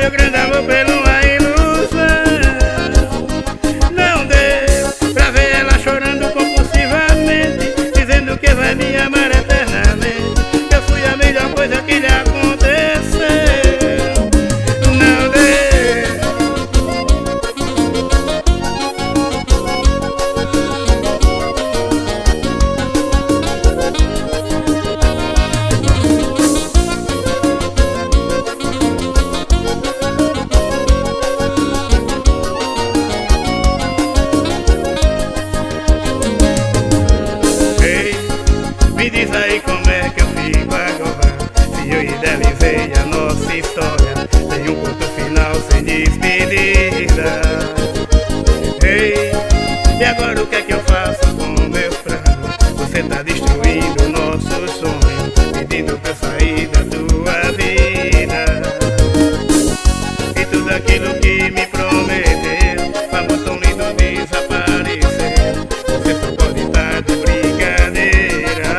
meu grande amor por uma ilusão. Não deu pra ver ela chorando compulsivamente, dizendo que vai me amar eternamente. Eu fui a melhor coisa que lhe aconteceu. Não deu. Ei, me diz aí como é que eu fico agora, se eu idealizei a nossa história, tem um ponto final sem despedida. Ei, e agora o que é que eu faço com o meu plano? Você tá destruindo o nosso sonho, pedindo pra eu sair da tua vida. E tudo aquilo que me prometeu, amor tão lindo, desapareceu. Você só pode estar de brincadeira.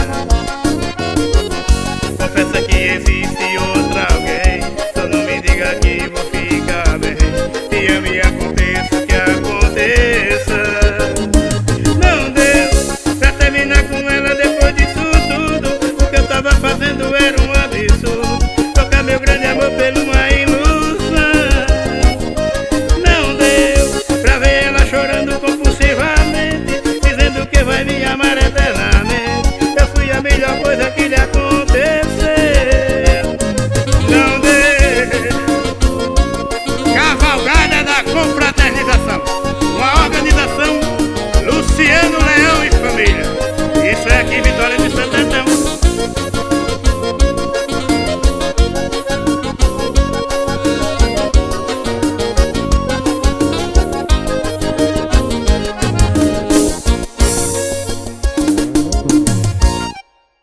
Confessa que existe outra alguém, só não me diga que vou ficar bem. Te amo e aconteça o que aconteça. Não deu pra terminar com ela depois disso tudo. O que eu tava fazendo era um absurdo, trocar meu grande amor por uma ilusão. Não deu pra ver ela chorando compulsivamente, dizendo que vai me amar eternamente. Eu fui a melhor coisa que lhe aconteceu. Não deu. Cavalgada da Confraternização, uma organização Luciano Leão e família. Isso é aqui Vitória de Santa